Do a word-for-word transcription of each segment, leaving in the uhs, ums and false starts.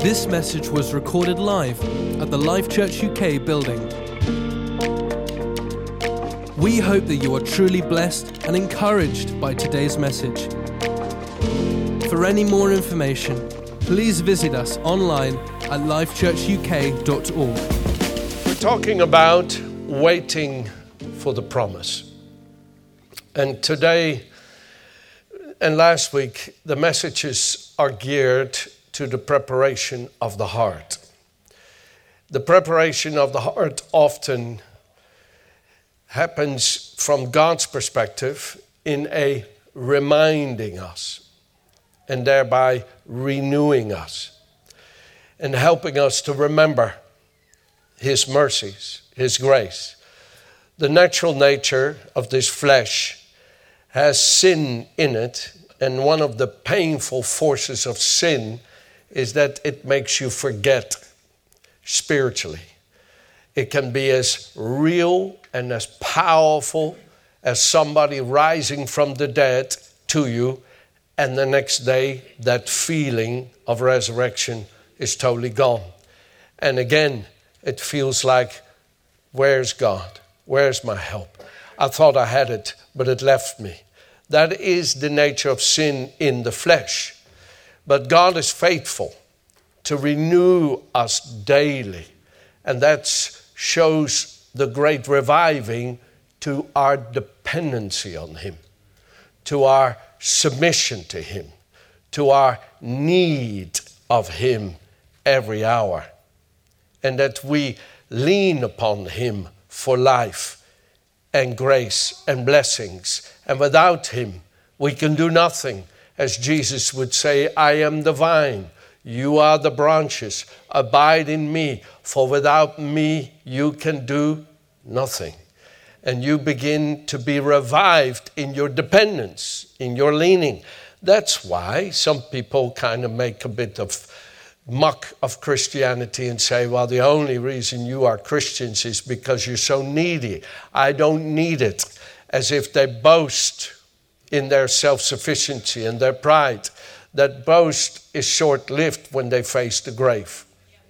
This message was recorded live at the Life Church U K building. We hope that you are truly blessed and encouraged by today's message. For any more information, please visit us online at life church u k dot org. We're talking about waiting for the promise. And today and last week, the messages are geared to the preparation of the heart. The preparation of the heart often happens from God's perspective in a reminding us and thereby renewing us and helping us to remember His mercies, His grace. The natural nature of this flesh has sin in it, and one of the painful forces of sin is that it makes you forget spiritually. It can be as real and as powerful as somebody rising from the dead to you, and the next day that feeling of resurrection is totally gone. And again, it feels like, where's God? Where's my help? I thought I had it, but it left me. That is the nature of sin in the flesh. But God is faithful to renew us daily. And that shows the great reviving to our dependency on Him, to our submission to Him, to our need of Him every hour. And that we lean upon Him for life and grace and blessings. And without Him, we can do nothing. As Jesus would say, I am the vine, you are the branches, abide in me, for without me you can do nothing. And you begin to be revived in your dependence, in your leaning. That's why some people kind of make a bit of muck of Christianity and say, well, the only reason you are Christians is because you're so needy. I don't need it. As if they boast in their self-sufficiency and their pride. That boast is short-lived when they face the grave.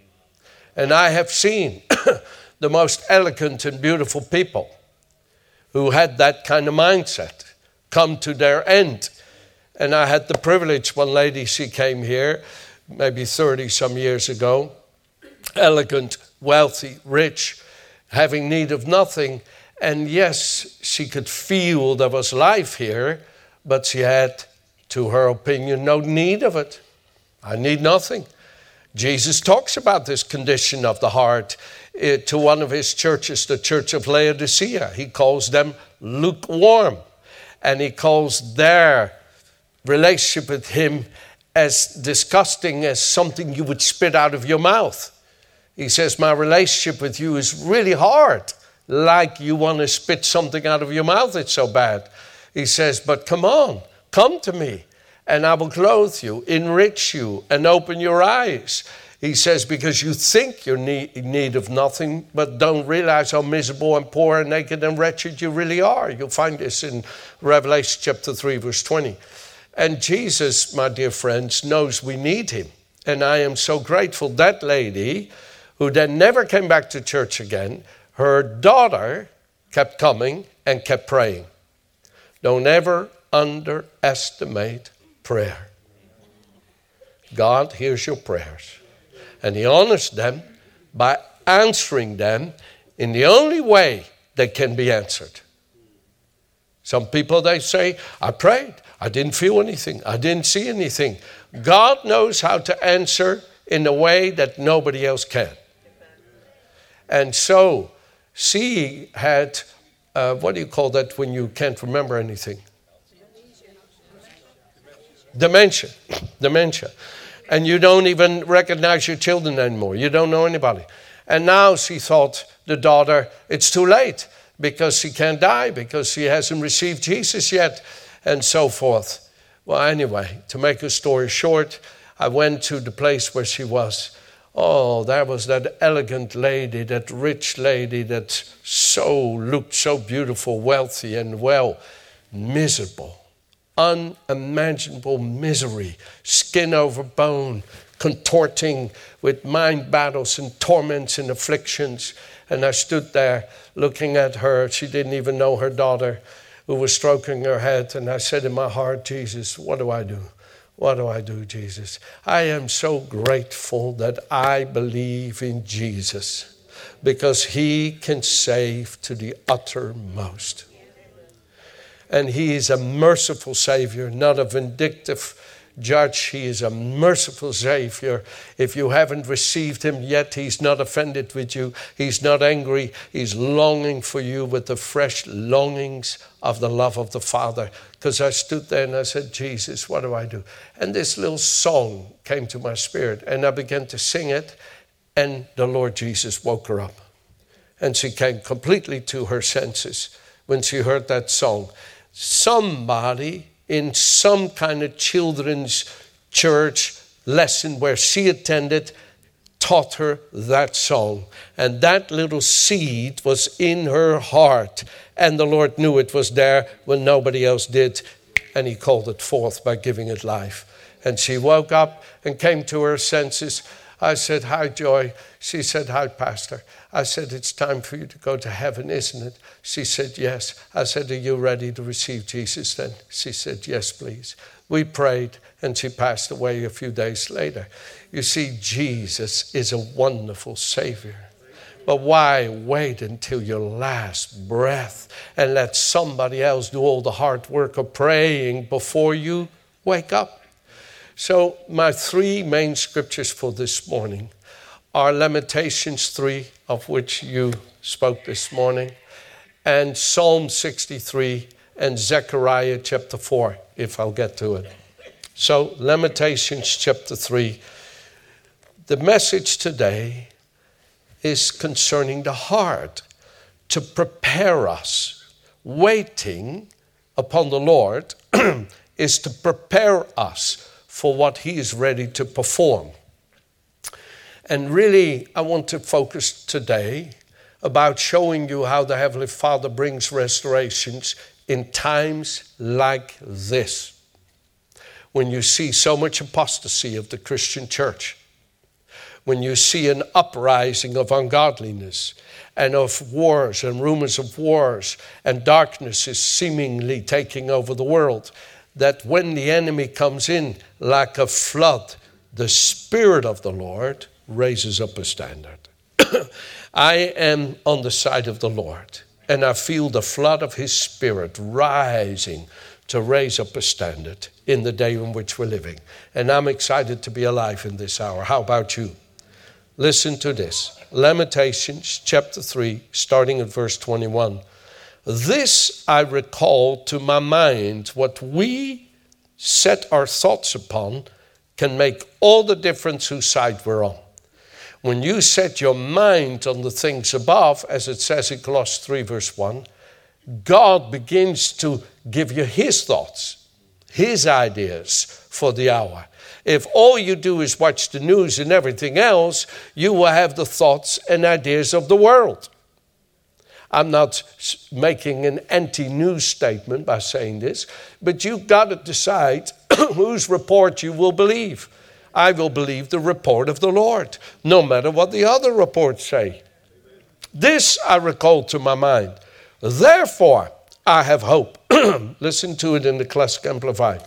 And I have seen the most elegant and beautiful people who had that kind of mindset come to their end. And I had the privilege, one lady, she came here maybe thirty some years ago, elegant, wealthy, rich, having need of nothing. And yes, she could feel there was life here, but she had, to her opinion, no need of it. I need nothing. Jesus talks about this condition of the heart uh, to one of his churches, the church of Laodicea. He calls them lukewarm, and he calls their relationship with him as disgusting as something you would spit out of your mouth. He says, my relationship with you is really hard. Like you want to spit something out of your mouth, it's so bad. He says, but come on, come to me, and I will clothe you, enrich you, and open your eyes. He says, because you think you're in need of nothing, but don't realize how miserable and poor and naked and wretched you really are. You'll find this in Revelation chapter three, verse twenty. And Jesus, my dear friends, knows we need Him. And I am so grateful that lady, who then never came back to church again, her daughter kept coming and kept praying. Don't ever underestimate prayer. God hears your prayers. And He honors them by answering them in the only way they can be answered. Some people, they say, I prayed. I didn't feel anything. I didn't see anything. God knows how to answer in a way that nobody else can. And so, she had, uh, what do you call that when you can't remember anything? Dementia. Dementia. And you don't even recognize your children anymore. You don't know anybody. And now she thought, the daughter, it's too late because she can't die, because she hasn't received Jesus yet, and so forth. Well, anyway, to make a story short, I went to the place where she was. Oh, there was that elegant lady, that rich lady that so looked so beautiful, wealthy and well, miserable, unimaginable misery, skin over bone, contorting with mind battles and torments and afflictions. And I stood there looking at her. She didn't even know her daughter, who was stroking her head. And I said in my heart, Jesus, what do I do? What do I do, Jesus? I am so grateful that I believe in Jesus, because he can save to the uttermost. And he is a merciful Savior, not a vindictive judge. He is a merciful Savior. If you haven't received him yet, he's not offended with you. He's not angry. He's longing for you with the fresh longings of the love of the Father. Because I stood there and I said, Jesus, what do I do? And this little song came to my spirit, and I began to sing it, and the Lord Jesus woke her up. And she came completely to her senses when she heard that song. Somebody in some kind of children's church lesson where she attended taught her that song. And that little seed was in her heart. And the Lord knew it was there when nobody else did. And he called it forth by giving it life. And she woke up and came to her senses. I said, hi, Joy. She said, hi, Pastor. I said, it's time for you to go to heaven, isn't it? She said, yes. I said, are you ready to receive Jesus then? She said, yes, please. We prayed, and she passed away a few days later. You see, Jesus is a wonderful Savior. But why wait until your last breath and let somebody else do all the hard work of praying before you wake up? So my three main scriptures for this morning are Lamentations three, of which you spoke this morning, and Psalm sixty-three, and Zechariah chapter four, if I'll get to it. So Lamentations chapter three. The message today is concerning the heart, to prepare us. Waiting upon the Lord is to prepare us for what he is ready to perform. And really, I want to focus today about showing you how the Heavenly Father brings restorations in times like this, when you see so much apostasy of the Christian church, when you see an uprising of ungodliness and of wars and rumors of wars, and darkness is seemingly taking over the world, that when the enemy comes in like a flood, the Spirit of the Lord raises up a standard. I am on the side of the Lord, and I feel the flood of his Spirit rising to raise up a standard in the day in which we're living. And I'm excited to be alive in this hour. How about you? Listen to this. Lamentations chapter three, starting at verse twenty-one. This I recall to my mind, what we set our thoughts upon can make all the difference whose side we're on. When you set your mind on the things above, as it says in Colossians three verse one, God begins to give you his thoughts, his ideas for the hour. If all you do is watch the news and everything else, you will have the thoughts and ideas of the world. I'm not making an anti-news statement by saying this, but you've got to decide whose report you will believe. I will believe the report of the Lord, no matter what the other reports say. This I recall to my mind. Therefore, I have hope. Listen to it in the Classic Amplified.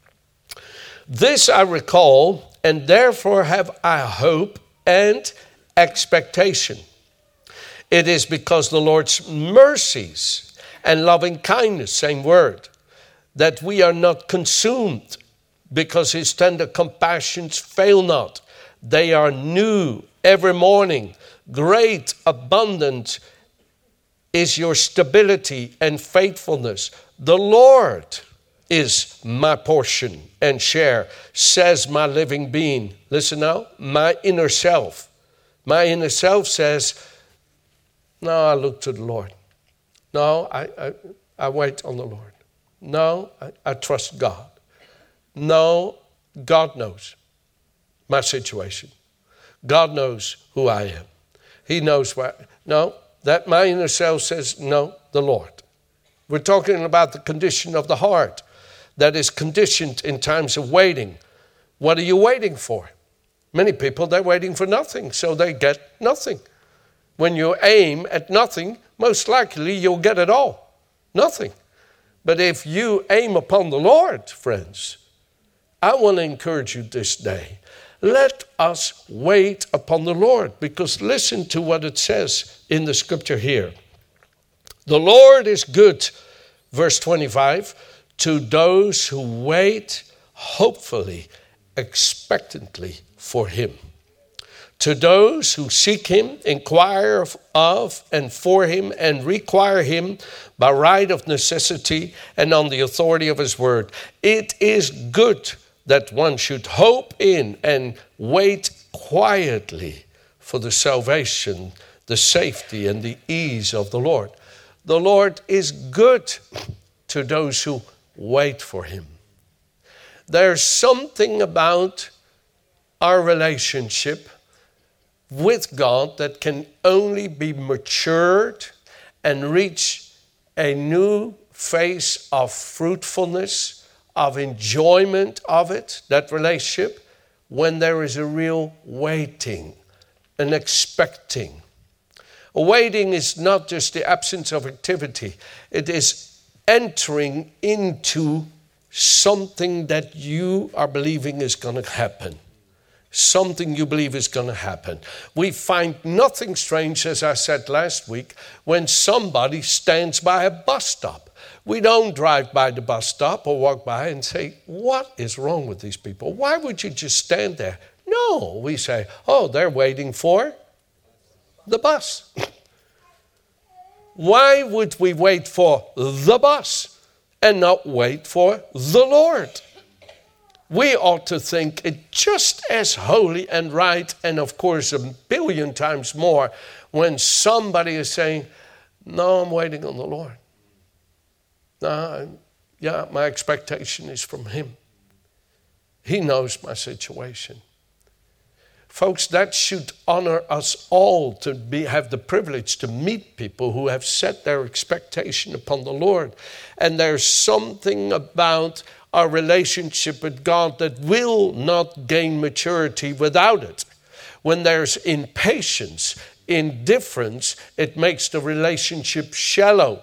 This I recall, and therefore have I hope and expectation. It is because the Lord's mercies and loving kindness, same word, that we are not consumed, because his tender compassions fail not. They are new every morning. Great, abundant is your stability and faithfulness. The Lord is my portion and share, says my living being. Listen now, my inner self. My inner self says, no, I look to the Lord. No, I, I, I wait on the Lord. No, I, I trust God. No, God knows my situation. God knows who I am. He knows what. No, that my inner self says, no, the Lord. We're talking about the condition of the heart. that is conditioned in times of waiting. What are you waiting for? Many people, they're waiting for nothing, so they get nothing. When you aim at nothing, most likely you'll get it all. Nothing. But if you aim upon the Lord, friends, I want to encourage you this day. Let us wait upon the Lord, because listen to what it says in the scripture here. The Lord is good, verse twenty-five, to those who wait hopefully, expectantly for him. To those who seek him, inquire of and for him, and require him by right of necessity and on the authority of his word. It is good that one should hope in and wait quietly for the salvation, the safety, and the ease of the Lord. The Lord is good to those who wait for him. There's something about our relationship with God that can only be matured and reach a new phase of fruitfulness, of enjoyment of it, that relationship, when there is a real waiting, an expecting. Waiting is not just the absence of activity. It is entering into something that you are believing is going to happen. Something you believe is going to happen. We find nothing strange, as I said last week, when somebody stands by a bus stop. We don't drive by the bus stop or walk by and say, what is wrong with these people? Why would you just stand there? No, we say, oh, they're waiting for the bus. Why would we wait for the bus and not wait for the Lord? We ought to think it just as holy and right, and of course a billion times more, when somebody is saying, no, I'm waiting on the Lord. No, yeah, my expectation is from him. He knows my situation. Folks, that should honor us all to be, have the privilege to meet people who have set their expectation upon the Lord. And there's something about our relationship with God that will not gain maturity without it. When there's impatience, indifference, it makes the relationship shallow.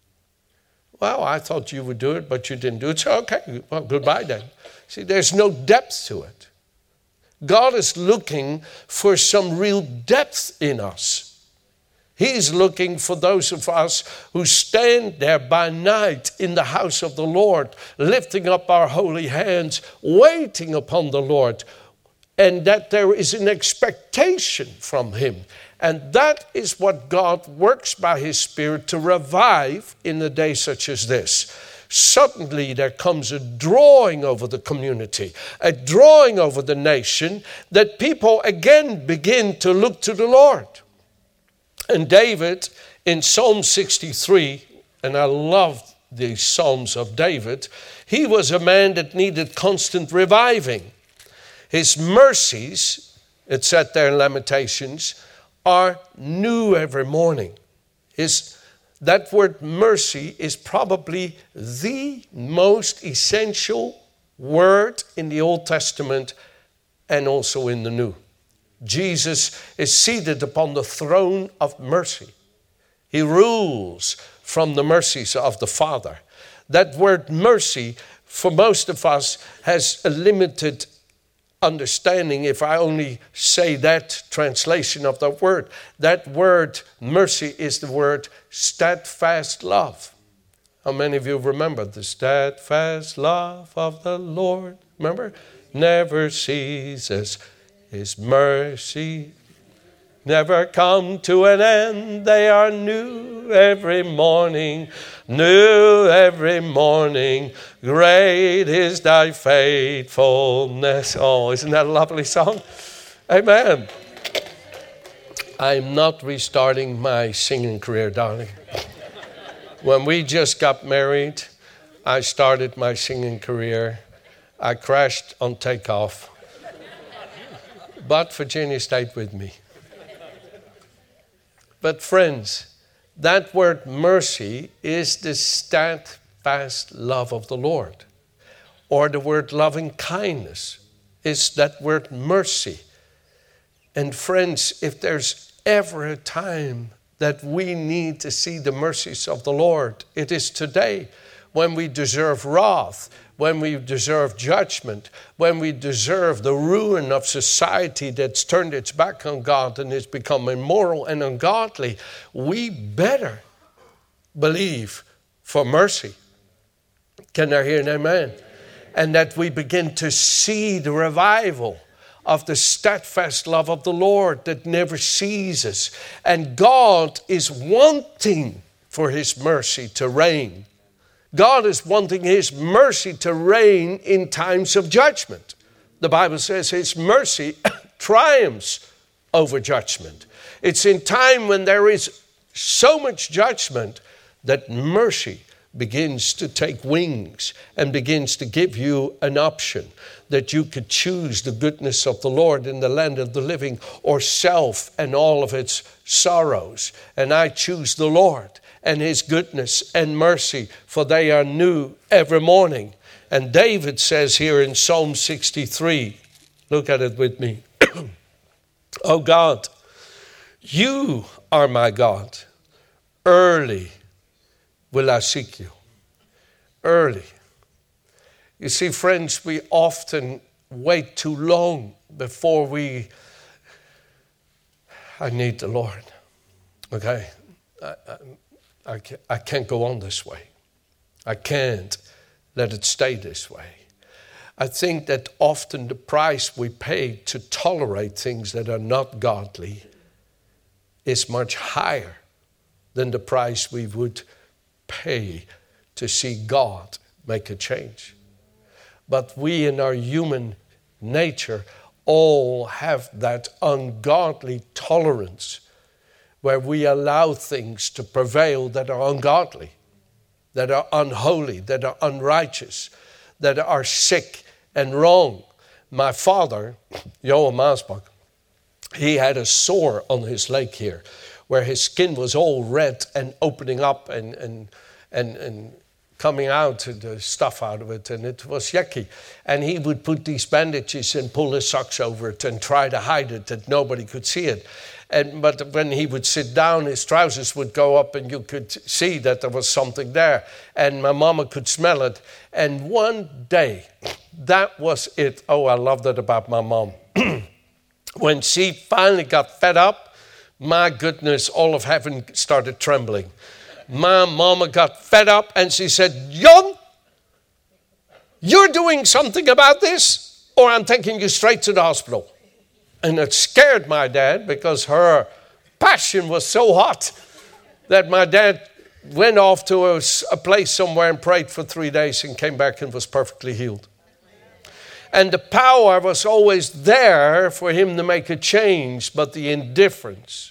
Well, I thought you would do it, but you didn't do it. So, okay, well, goodbye then. See, there's no depth to it. God is looking for some real depth in us. He's looking for those of us who stand there by night in the house of the Lord, lifting up our holy hands, waiting upon the Lord, and that there is an expectation from him. And that is what God works by his Spirit to revive in a day such as this. Suddenly there comes a drawing over the community, a drawing over the nation, that people again begin to look to the Lord. And David in Psalm sixty-three, and I love the Psalms of David, he was a man that needed constant reviving. His mercies, it said there in Lamentations, are new every morning. His, that word mercy is probably the most essential word in the Old Testament and also in the New. Jesus is seated upon the throne of mercy. He rules from the mercies of the Father. That word mercy, for most of us, has a limited understanding if I only say that translation of the word. That word mercy is the word steadfast love. How many of you remember the steadfast love of the Lord? Remember? Never ceases. His mercy never come to an end. They are new every morning, new every morning. Great is thy faithfulness. Oh, isn't that a lovely song? Amen. I'm not restarting my singing career, darling. When we just got married, I started my singing career. I crashed on takeoff. But Virginia stayed with me. But friends, that word mercy is the steadfast love of the Lord. or the word loving kindness is that word mercy. And friends, if there's ever a time that we need to see the mercies of the Lord, it is today, when we deserve wrath, when we deserve judgment, when we deserve the ruin of society that's turned its back on God and has become immoral and ungodly. We better believe for mercy. Can I hear an amen? And that we begin to see the revival of the steadfast love of the Lord that never ceases. And God is wanting for his mercy to reign. God is wanting his mercy to reign in times of judgment. The Bible says his mercy triumphs over judgment. It's in time when there is so much judgment that mercy begins to take wings and begins to give you an option that you could choose the goodness of the Lord in the land of the living, or self and all of its sorrows. And I choose the Lord and his goodness and mercy, for they are new every morning. And David says here in Psalm sixty-three, look at it with me. Oh God, you are my God. Early will I seek you. Early. You see, friends, we often wait too long before we, I need the Lord. Okay? I, I, I, can't, I can't go on this way. I can't let it stay this way. I think that often the price we pay to tolerate things that are not godly is much higher than the price we would pay to see God make a change. But we in our human nature all have that ungodly tolerance where we allow things to prevail that are ungodly, that are unholy, that are unrighteous, that are sick and wrong. My father, Johan Maasbach, he had a sore on his leg here where his skin was all red and opening up and and and, and coming out, the stuff out of it, and it was yucky. And he would put these bandages and pull his socks over it and try to hide it, that nobody could see it. And but when he would sit down, his trousers would go up and you could see that there was something there. And my mama could smell it. And one day, that was it. Oh, I love that about my mom. When she finally got fed up, my goodness, all of heaven started trembling. My mama got fed up and she said, Jon, you're doing something about this, or I'm taking you straight to the hospital. And it scared my dad because her passion was so hot that my dad went off to a, a place somewhere and prayed for three days and came back and was perfectly healed. And the power was always there for him to make a change, but the indifference.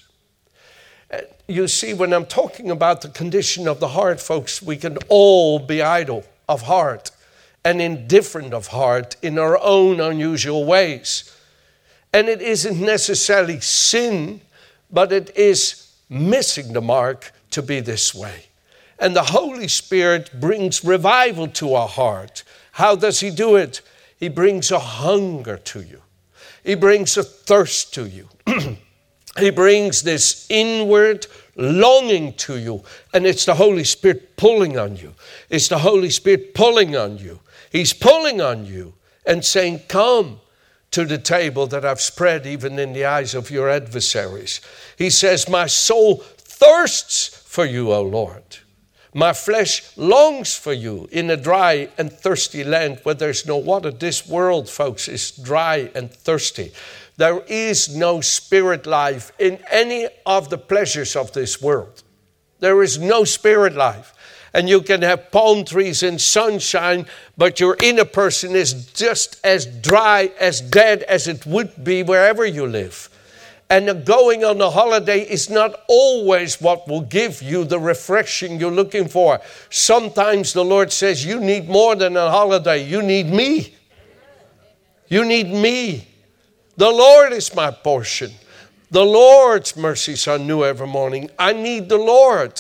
You see, when I'm talking about the condition of the heart, folks, we can all be idle of heart and indifferent of heart in our own unusual ways. And it isn't necessarily sin, but it is missing the mark to be this way. And the Holy Spirit brings revival to our heart. How does he do it? He brings a hunger to you. He brings a thirst to you. He brings this inward longing to you. And it's the Holy Spirit pulling on you. It's the Holy Spirit pulling on you. He's pulling on you and saying, come to the table that I've spread even in the eyes of your adversaries. He says, my soul thirsts for you, O Lord. My flesh longs for you in a dry and thirsty land where there's no water. This world, folks, is dry and thirsty. There is no spirit life in any of the pleasures of this world. There is no spirit life. And you can have palm trees and sunshine, but your inner person is just as dry, as dead as it would be wherever you live. And going on a holiday is not always what will give you the refreshing you're looking for. Sometimes the Lord says, you need more than a holiday. You need me. You need me. The Lord is my portion. The Lord's mercies are new every morning. I need the Lord.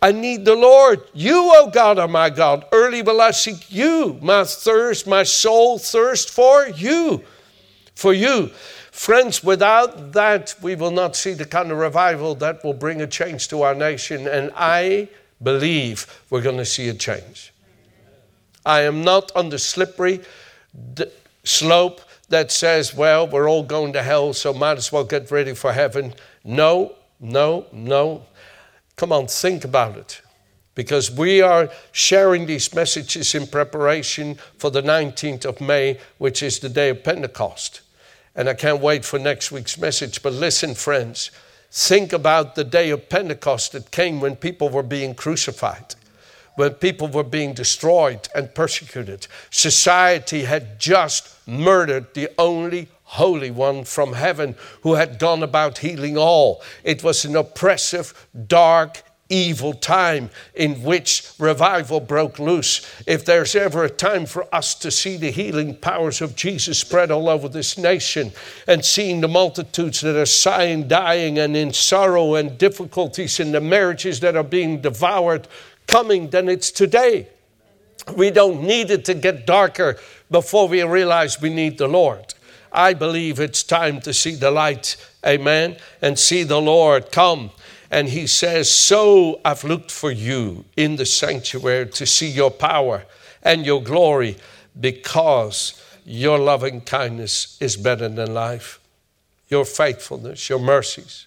I need the Lord. You, O God, are my God. Early will I seek you. My thirst, my soul thirst for you. For you. Friends, without that, we will not see the kind of revival that will bring a change to our nation. And I believe we're going to see a change. I am not on the slippery d- slope that says, well, we're all going to hell, so might as well get ready for heaven. No, no, no. Come on, think about it. Because we are sharing these messages in preparation for the nineteenth of May, which is the day of Pentecost. And I can't wait for next week's message. But listen, friends, think about the day of Pentecost that came when people were being crucified, when people were being destroyed and persecuted. Society had just murdered the only Holy One from heaven who had gone about healing all. It was an oppressive, dark, evil time in which revival broke loose. If there's ever a time for us to see the healing powers of Jesus spread all over this nation and seeing the multitudes that are sighing, dying, and in sorrow and difficulties in the marriages that are being devoured coming, then it's today. We don't need it to get darker before we realize we need the Lord. I believe it's time to see the light, amen, and see the Lord come. And he says, so I've looked for you in the sanctuary to see your power and your glory, because your loving kindness is better than life. Your faithfulness, your mercies.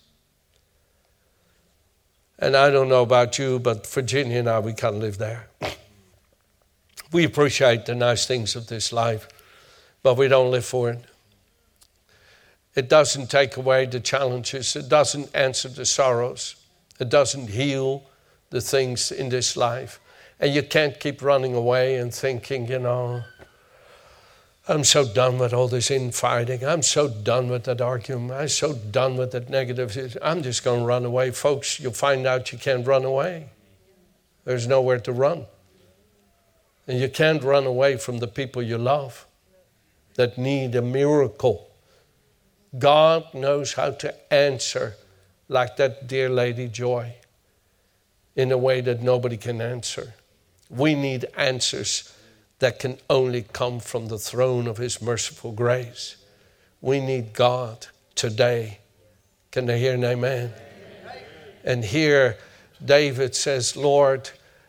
And I don't know about you, but Virginia and I, we can't live there. We appreciate the nice things of this life, but we don't live for it. It doesn't take away the challenges. It doesn't answer the sorrows. It doesn't heal the things in this life. And you can't keep running away and thinking, you know, I'm so done with all this infighting. I'm so done with that argument. I'm so done with that negative. I'm just going to run away. Folks, you'll find out you can't run away. There's nowhere to run. And you can't run away from the people you love that need a miracle. God knows how to answer like that dear lady Joy in a way that nobody can answer. We need answers that can only come from the throne of his merciful grace. We need God today. Can they hear an amen? Amen. And here David says, Lord,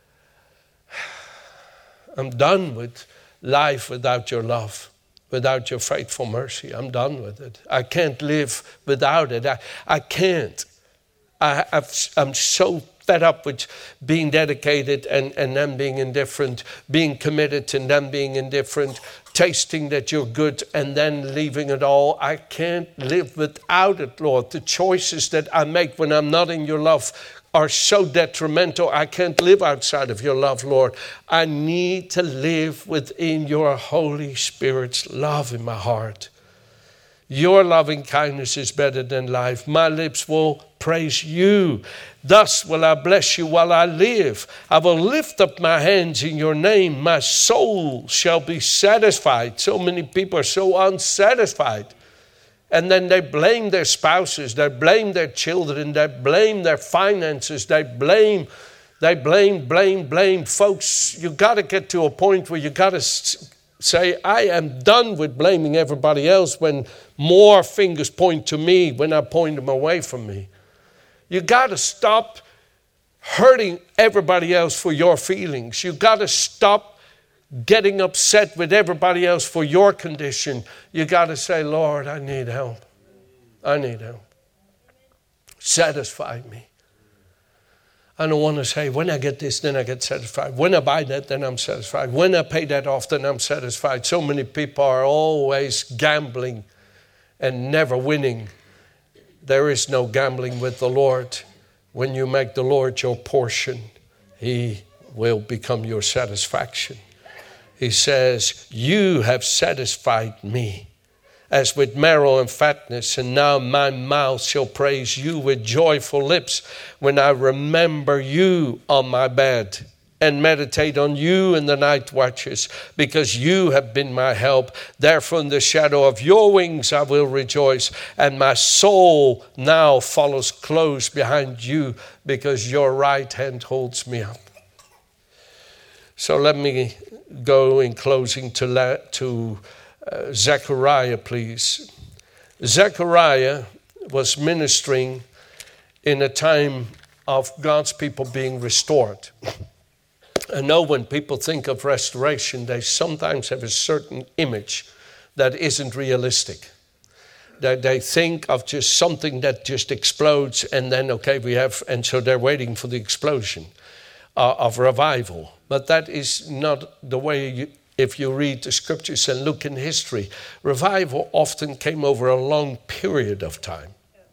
I'm done with life without your love. Without your faithful mercy. I'm done with it. I can't live without it. I, I can't. I, I've, I'm so fed up with being dedicated and, and them being indifferent, being committed and them being indifferent, tasting that you're good and then leaving it all. I can't live without it, Lord. The choices that I make when I'm not in your love are so detrimental. I can't live outside of your love, Lord. I need to live within your Holy Spirit's love in my heart. Your loving kindness is better than life. My lips will praise you. Thus will I bless you while I live. I will lift up my hands in your name. My soul shall be satisfied. So many people are so unsatisfied. And then they blame their spouses, they blame their children, they blame their finances, they blame, they blame, blame, blame. Folks, you got to get to a point where you got to say, I am done with blaming everybody else when more fingers point to me, when I point them away from me. You got to stop hurting everybody else for your feelings. You got to stop getting upset with everybody else for your condition. You got to say, Lord, I need help. I need help. Satisfy me. I don't want to say, when I get this, then I get satisfied. When I buy that, then I'm satisfied. When I pay that off, then I'm satisfied. So many people are always gambling and never winning. There is no gambling with the Lord. When you make the Lord your portion, he will become your satisfaction. He says, you have satisfied me as with marrow and fatness, and now my mouth shall praise you with joyful lips when I remember you on my bed. and meditate on you in the night watches, because you have been my help. Therefore in the shadow of your wings I will rejoice, and my soul now follows close behind you, because your right hand holds me up. So let me go in closing to, la- to uh, Zechariah, please. Zechariah was ministering in a time of God's people being restored. I know when people think of restoration, they sometimes have a certain image that isn't realistic. That they think of just something that just explodes, and then, okay, we have, and so they're waiting for the explosion uh, of revival. But that is not the way, you, if you read the scriptures and look in history, revival often came over a long period of time.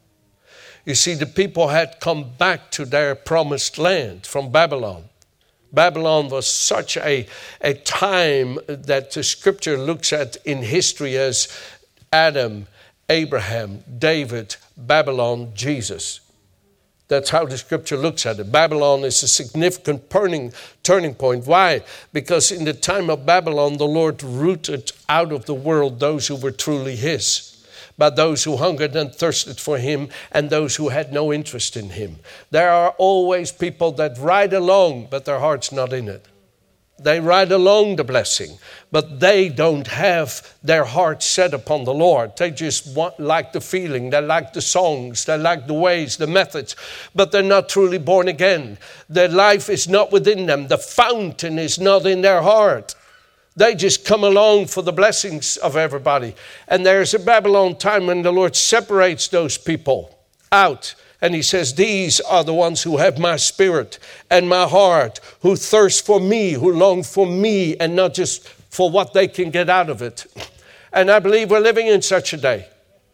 You see, the people had come back to their promised land from Babylon. Babylon was such a, a time that the scripture looks at in history as Adam, Abraham, David, Babylon, Jesus. That's how the scripture looks at it. Babylon is a significant turning, turning point. Why? Because in the time of Babylon, the Lord rooted out of the world those who were truly his. But those who hungered and thirsted for him, and those who had no interest in him. There are always people that ride along, but their heart's not in it. They ride along the blessing, but they don't have their heart set upon the Lord. They just want, like the feeling, they like the songs, they like the ways, the methods, but they're not truly born again. Their life is not within them. The fountain is not in their heart. They just come along for the blessings of everybody. And there's a Babylon time when the Lord separates those people out. And he says, these are the ones who have my spirit and my heart, who thirst for me, who long for me, and not just for what they can get out of it. And I believe we're living in such a day.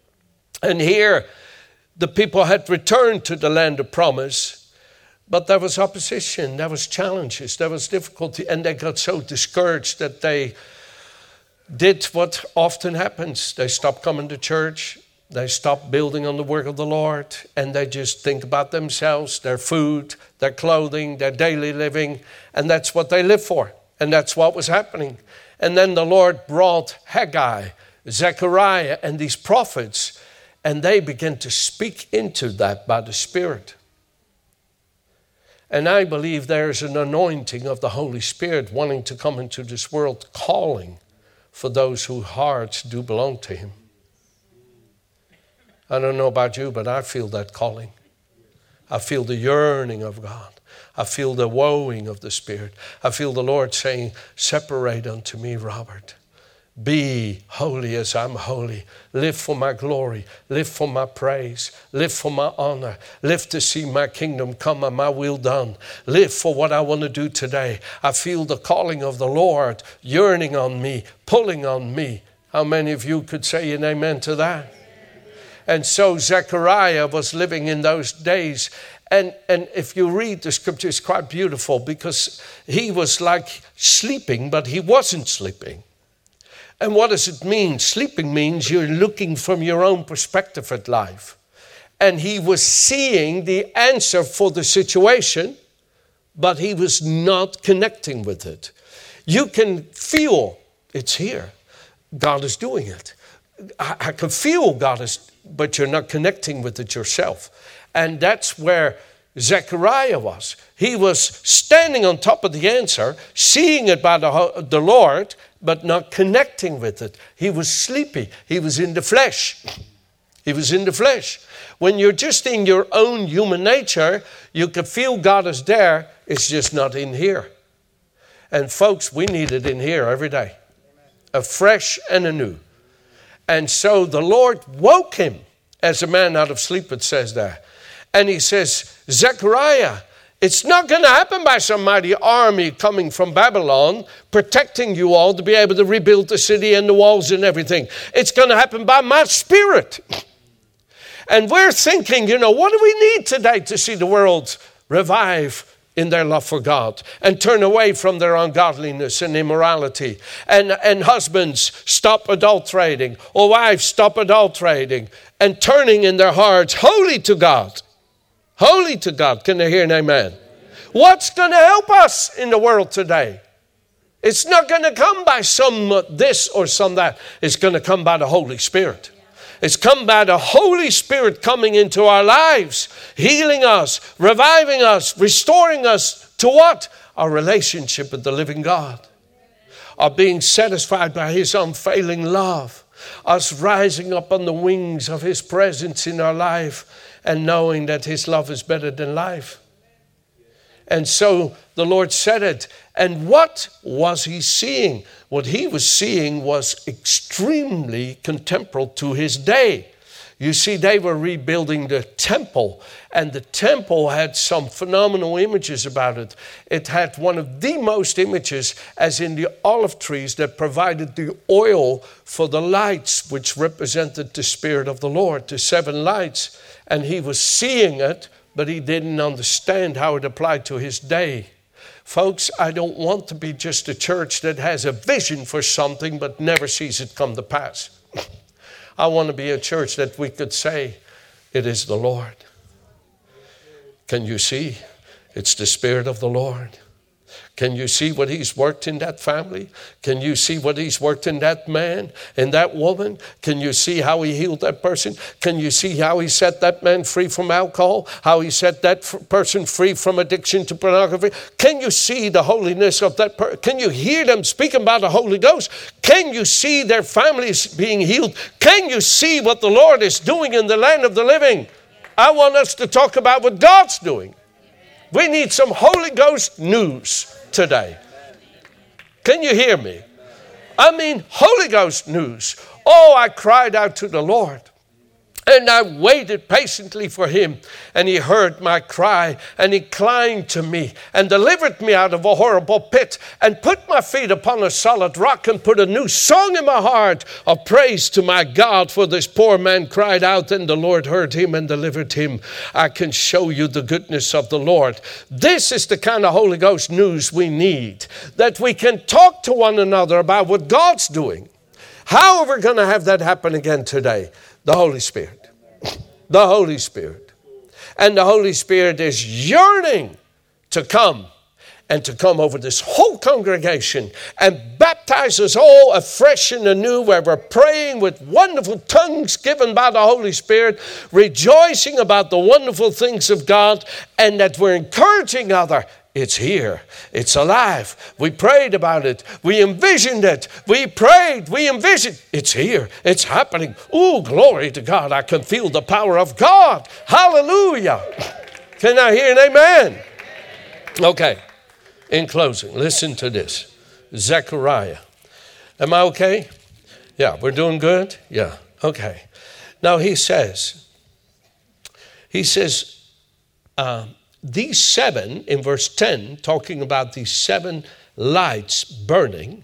And here, the people had returned to the land of promise. But there was opposition, there was challenges, there was difficulty, and they got so discouraged that they did what often happens. They stopped coming to church, they stopped building on the work of the Lord, and they just think about themselves, their food, their clothing, their daily living, and that's what they live for, and that's what was happening. And then the Lord brought Haggai, Zechariah, and these prophets, and they began to speak into that by the Spirit. And I believe there's an anointing of the Holy Spirit wanting to come into this world, calling for those whose hearts do belong to him. I don't know about you, but I feel that calling. I feel the yearning of God. I feel the woeing of the Spirit. I feel the Lord saying, separate unto me, Robert. Be holy as I'm holy. Live for my glory. Live for my praise. Live for my honor. Live to see my kingdom come and my will done. Live for what I want to do today. I feel the calling of the Lord yearning on me, pulling on me. How many of you could say an amen to that? And so Zechariah was living in those days. And, and if you read the scripture, it's quite beautiful, because he was like sleeping, but he wasn't sleeping. And what does it mean? Sleeping means you're looking from your own perspective at life. And he was seeing the answer for the situation, but he was not connecting with it. You can feel it's here. God is doing it. I, I can feel God is, but you're not connecting with it yourself. And that's where Zechariah was. He was standing on top of the answer, seeing it by the, the Lord, but not connecting with it. He was sleepy. He was in the flesh. He was in the flesh. When you're just in your own human nature, you can feel God is there. It's just not in here. And folks, we need it in here every day. Afresh and anew. And so the Lord woke him as a man out of sleep, it says there. And he says, Zechariah, it's not going to happen by some mighty army coming from Babylon, protecting you all to be able to rebuild the city and the walls and everything. It's going to happen by my Spirit. And we're thinking, you know, what do we need today to see the world revive in their love for God and turn away from their ungodliness and immorality? And, and husbands, stop adulterating, or wives, stop adulterating, and turning in their hearts holy to God. Holy to God. Can I hear an amen? What's going to help us in the world today? It's not going to come by some this or some that. It's going to come by the Holy Spirit. It's come by the Holy Spirit coming into our lives, healing us, reviving us, restoring us to what? Our relationship with the living God. Our being satisfied by His unfailing love. Us rising up on the wings of His presence in our life and knowing that His love is better than life. And so the Lord said it. And what was He seeing? What He was seeing was extremely contemporary to His day. You see, they were rebuilding the temple, and the temple had some phenomenal images about it. It had one of the most images, as in the olive trees that provided the oil for the lights, which represented the Spirit of the Lord, the seven lights. And he was seeing it, but he didn't understand how it applied to his day. Folks, I don't want to be just a church that has a vision for something but never sees it come to pass. I want to be a church that we could say, it is the Lord. Can you see? It's the Spirit of the Lord. Can you see what He's worked in that family? Can you see what He's worked in that man, in that woman? Can you see how He healed that person? Can you see how He set that man free from alcohol? How He set that f- person free from addiction to pornography? Can you see the holiness of that person? Can you hear them speaking about the Holy Ghost? Can you see their families being healed? Can you see what the Lord is doing in the land of the living? I want us to talk about what God's doing. We need some Holy Ghost news today. Can you hear me? I mean, Holy Ghost news. Oh, I cried out to the Lord. And I waited patiently for Him. And He heard my cry. And He inclined to me and delivered me out of a horrible pit. And put my feet upon a solid rock. And put a new song in my heart of praise to my God. For this poor man cried out. And the Lord heard him and delivered him. I can show you the goodness of the Lord. This is the kind of Holy Ghost news we need. That we can talk to one another about what God's doing. How are we going to have that happen again today? The Holy Spirit. The Holy Spirit. And the Holy Spirit is yearning to come and to come over this whole congregation and baptize us all afresh and anew, where we're praying with wonderful tongues given by the Holy Spirit, rejoicing about the wonderful things of God, and that we're encouraging others. It's here. It's alive. We prayed about it. We envisioned it. We prayed. We envisioned. It's here. It's happening. Oh, glory to God. I can feel the power of God. Hallelujah. Can I hear an amen? Okay. In closing, listen to this. Zechariah. Am I okay? Yeah, we're doing good? Yeah. Okay. Now he says, he says, um, these seven, in verse ten, talking about these seven lights burning,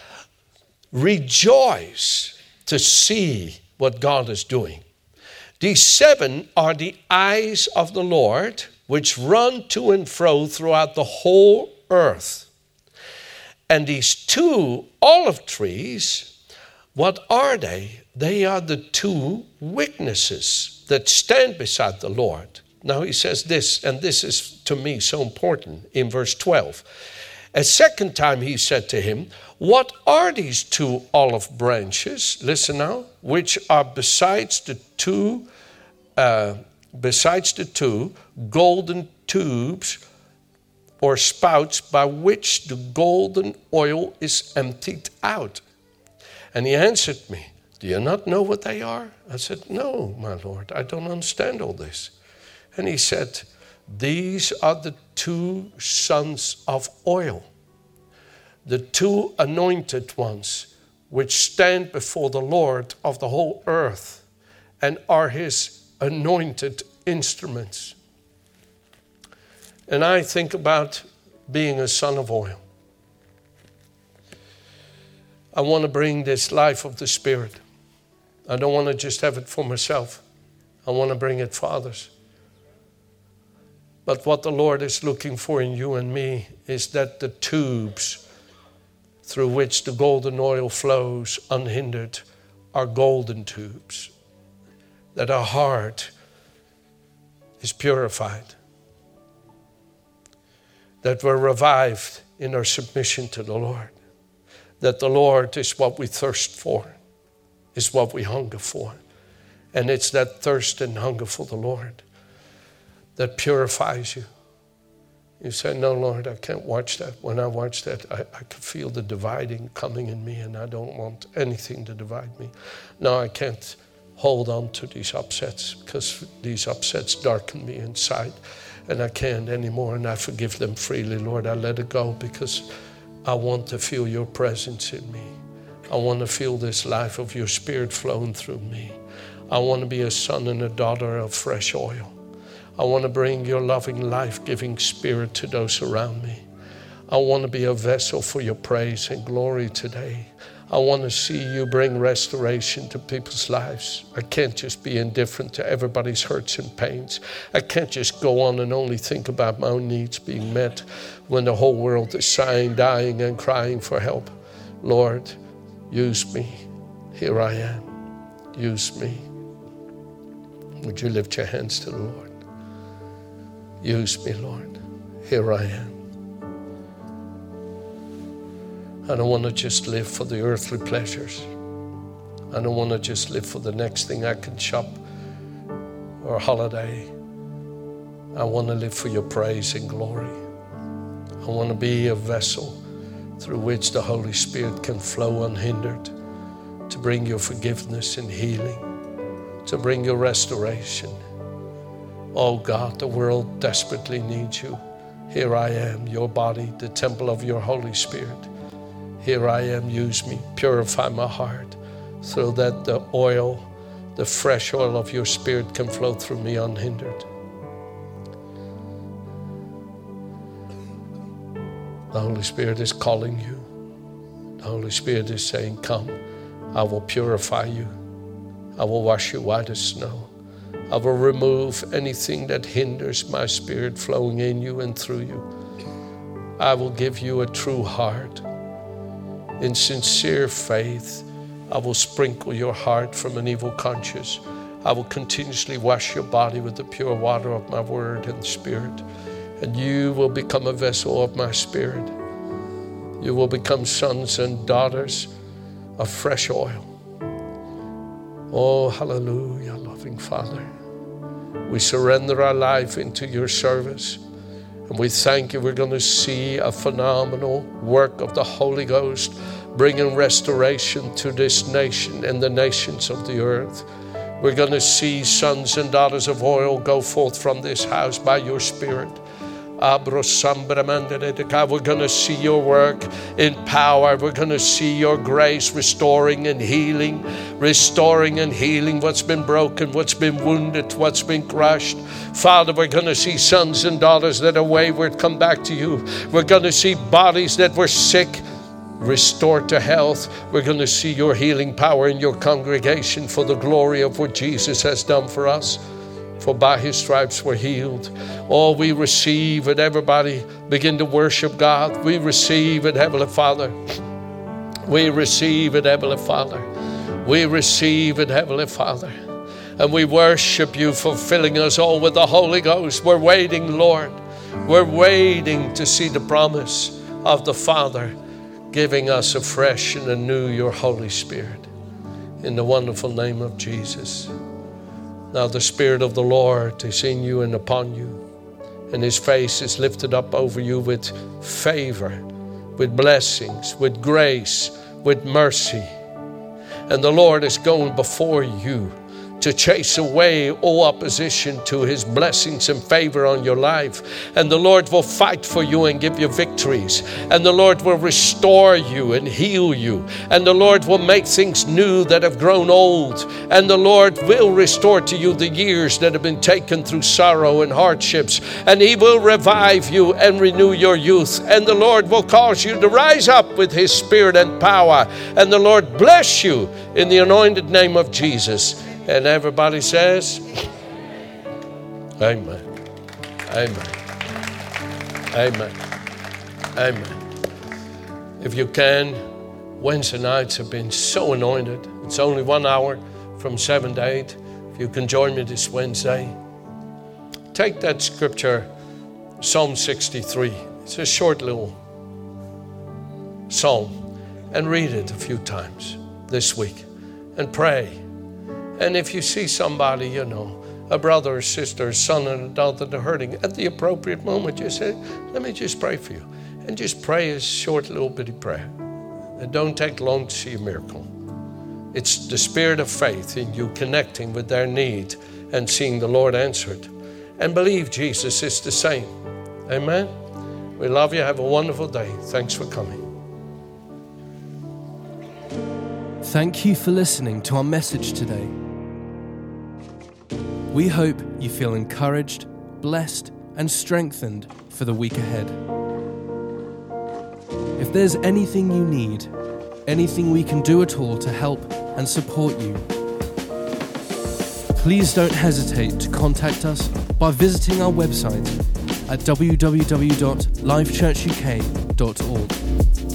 rejoice to see what God is doing. These seven are the eyes of the Lord, which run to and fro throughout the whole earth. And these two olive trees, what are they? They are the two witnesses that stand beside the Lord. Now he says this, and this is to me so important, in verse twelve. A second time he said to him, what are these two olive branches, listen now, which are besides the two, uh, besides the two golden tubes or spouts by which the golden oil is emptied out? And he answered me, do you not know what they are? I said, no, my Lord, I don't understand all this. And he said, these are the two sons of oil, the two anointed ones, which stand before the Lord of the whole earth and are His anointed instruments. And I think about being a son of oil. I want to bring this life of the Spirit. I don't want to just have it for myself. I want to bring it for others. But what the Lord is looking for in you and me is that the tubes through which the golden oil flows unhindered are golden tubes. That our heart is purified. that we're revived in our submission to the Lord. That the Lord is what we thirst for, is what we hunger for. And it's that thirst and hunger for the Lord that purifies you. You say, no, Lord, I can't watch that. When I watch that, I, I can feel the dividing coming in me, and I don't want anything to divide me. No, I can't hold on to these upsets, because these upsets darken me inside, and I can't anymore, and I forgive them freely. Lord, I let it go because I want to feel your presence in me. I want to feel this life of your Spirit flowing through me. I want to be a son and a daughter of fresh oil. I want to bring your loving, life-giving Spirit to those around me. I want to be a vessel for your praise and glory today. I want to see you bring restoration to people's lives. I can't just be indifferent to everybody's hurts and pains. I can't just go on and only think about my own needs being met when the whole world is sighing, dying, and crying for help. Lord, use me. Here I am. Use me. Would you lift your hands to the Lord? Use me, Lord. Here I am. I don't want to just live for the earthly pleasures. I don't want to just live for the next thing I can shop or holiday. I want to live for your praise and glory. I want to be a vessel through which the Holy Spirit can flow unhindered to bring your forgiveness and healing, to bring your restoration. Oh God, the world desperately needs you. Here I am, your body, the temple of your Holy Spirit. Here I am, use me, purify my heart so that the oil, the fresh oil of your Spirit can flow through me unhindered. The Holy Spirit is calling you. The Holy Spirit is saying, come, I will purify you. I will wash you white as snow. I will remove anything that hinders my Spirit flowing in you and through you. I will give you a true heart. In sincere faith, I will sprinkle your heart from an evil conscience. I will continuously wash your body with the pure water of my word and spirit. And you will become a vessel of my Spirit. You will become sons and daughters of fresh oil. Oh, hallelujah, loving Father. We surrender our life into your service. And we thank you. We're going to see a phenomenal work of the Holy Ghost bringing restoration to this nation and the nations of the earth. We're going to see sons and daughters of oil go forth from this house by your Spirit. We're going to see your work in power. We're going to see your grace restoring and healing, restoring and healing what's been broken, what's been wounded, what's been crushed. Father, we're going to see sons and daughters that are wayward come back to you. We're going to see bodies that were sick restored to health. We're going to see your healing power in your congregation for the glory of what Jesus has done for us. For by his stripes we're healed. Oh, we receive it. Everybody begin to worship God. We receive it, Heavenly Father. We receive it, Heavenly Father. We receive it, Heavenly Father. And we worship you for filling us all with the Holy Ghost. We're waiting, Lord. We're waiting to see the promise of the Father giving us afresh and anew your Holy Spirit. In the wonderful name of Jesus. Now the Spirit of the Lord is in you and upon you, and his face is lifted up over you with favor, with blessings, with grace, with mercy. And the Lord is going before you to chase away all opposition to his blessings and favor on your life. And the Lord will fight for you and give you victories. And the Lord will restore you and heal you. And the Lord will make things new that have grown old. And the Lord will restore to you the years that have been taken through sorrow and hardships. And he will revive you and renew your youth. And the Lord will cause you to rise up with his Spirit and power. And the Lord bless you in the anointed name of Jesus. And everybody says, amen, amen, amen, amen. If you can, Wednesday nights have been so anointed. It's only one hour from seven to eight. If you can join me this Wednesday, take that scripture, Psalm sixty-three. It It's a short little psalm, and read it a few times this week and pray. And if you see somebody, you know, a brother or sister, a son and a daughter that are hurting, at the appropriate moment, just say, let me just pray for you. And just pray a short little bitty prayer. It don't take long to see a miracle. It's the spirit of faith in you connecting with their need and seeing the Lord answer it. And believe Jesus is the same. Amen. We love you. Have a wonderful day. Thanks for coming. Thank you for listening to our message today. We hope you feel encouraged, blessed, and strengthened for the week ahead. If there's anything you need, anything we can do at all to help and support you, please don't hesitate to contact us by visiting our website at w w w dot life church u k dot org.